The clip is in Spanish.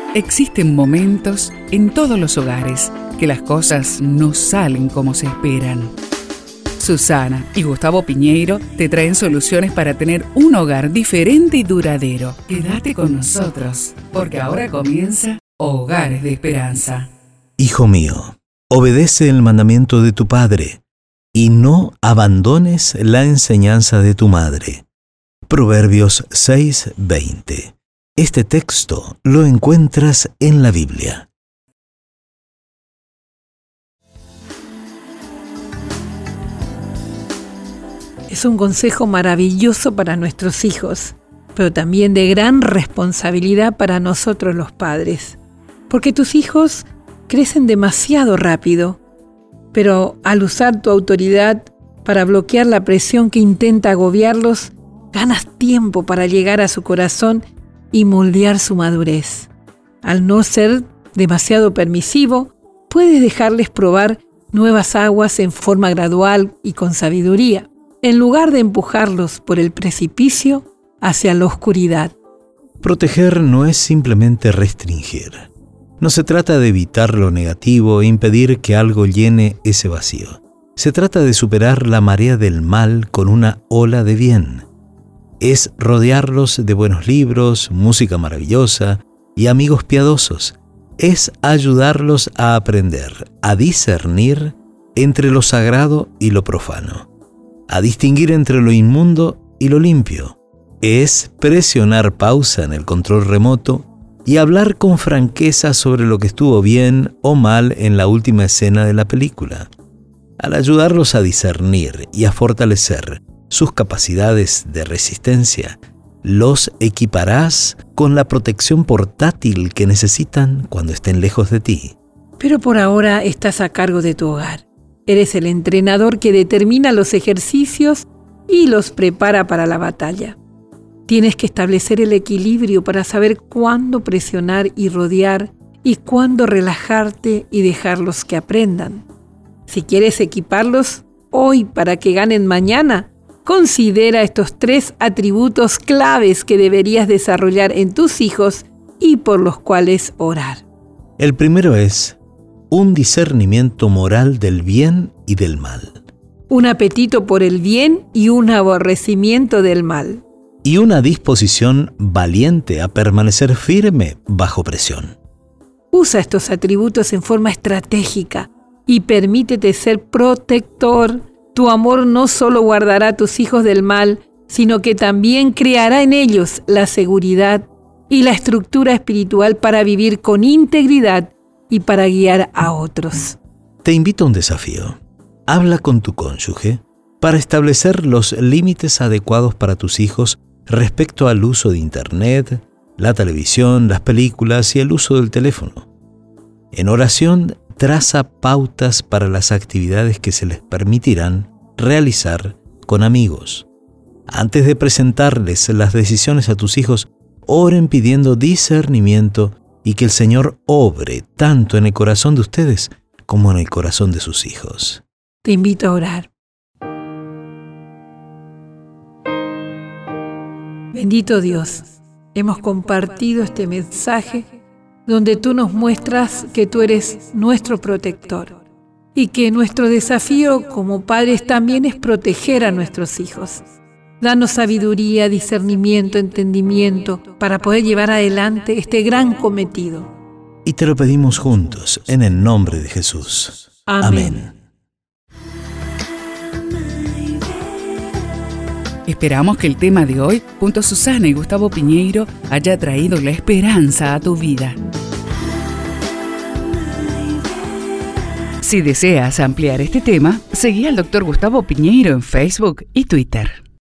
Existen momentos en todos los hogares que las cosas no salen como se esperan. Susana y Gustavo Piñeiro te traen soluciones para tener un hogar diferente y duradero. Quédate con nosotros, porque ahora comienza Hogares de Esperanza. Hijo mío, obedece el mandamiento de tu padre y no abandones la enseñanza de tu madre. Proverbios 6:20. Este texto lo encuentras en la Biblia. Es un consejo maravilloso para nuestros hijos, pero también de gran responsabilidad para nosotros los padres, porque tus hijos crecen demasiado rápido, pero al usar tu autoridad para bloquear la presión que intenta agobiarlos, ganas tiempo para llegar a su corazón y moldear su madurez. Al no ser demasiado permisivo, puedes dejarles probar nuevas aguas en forma gradual y con sabiduría, en lugar de empujarlos por el precipicio hacia la oscuridad. Proteger no es simplemente restringir. No se trata de evitar lo negativo e impedir que algo llene ese vacío. Se trata de superar la marea del mal con una ola de bien. Es rodearlos de buenos libros, música maravillosa y amigos piadosos. Es ayudarlos a aprender, a discernir entre lo sagrado y lo profano, a distinguir entre lo inmundo y lo limpio. Es presionar pausa en el control remoto y hablar con franqueza sobre lo que estuvo bien o mal en la última escena de la película. Al ayudarlos a discernir y a fortalecer sus capacidades de resistencia, los equiparás con la protección portátil que necesitan cuando estén lejos de ti. Pero por ahora estás a cargo de tu hogar. Eres el entrenador que determina los ejercicios y los prepara para la batalla. Tienes que establecer el equilibrio para saber cuándo presionar y rodear y cuándo relajarte y dejarlos que aprendan. Si quieres equiparlos hoy para que ganen mañana, considera estos 3 atributos claves que deberías desarrollar en tus hijos y por los cuales orar. El primero es un discernimiento moral del bien y del mal. Un apetito por el bien y un aborrecimiento del mal. Y una disposición valiente a permanecer firme bajo presión. Usa estos atributos en forma estratégica y permítete ser protector. Tu amor no solo guardará a tus hijos del mal, sino que también creará en ellos la seguridad y la estructura espiritual para vivir con integridad y para guiar a otros. Te invito a un desafío. Habla con tu cónyuge para establecer los límites adecuados para tus hijos respecto al uso de Internet, la televisión, las películas y el uso del teléfono. En oración, traza pautas para las actividades que se les permitirán realizar con amigos. Antes de presentarles las decisiones a tus hijos, oren pidiendo discernimiento y que el Señor obre tanto en el corazón de ustedes como en el corazón de sus hijos. Te invito a orar. Bendito Dios, hemos compartido este mensaje donde tú nos muestras que tú eres nuestro protector y que nuestro desafío como padres también es proteger a nuestros hijos. Danos sabiduría, discernimiento, entendimiento para poder llevar adelante este gran cometido. Y te lo pedimos juntos en el nombre de Jesús. Amén. Esperamos que el tema de hoy, junto a Susana y Gustavo Piñeiro, haya traído la esperanza a tu vida. Si deseas ampliar este tema, seguí al Dr. Gustavo Piñeiro en Facebook y Twitter.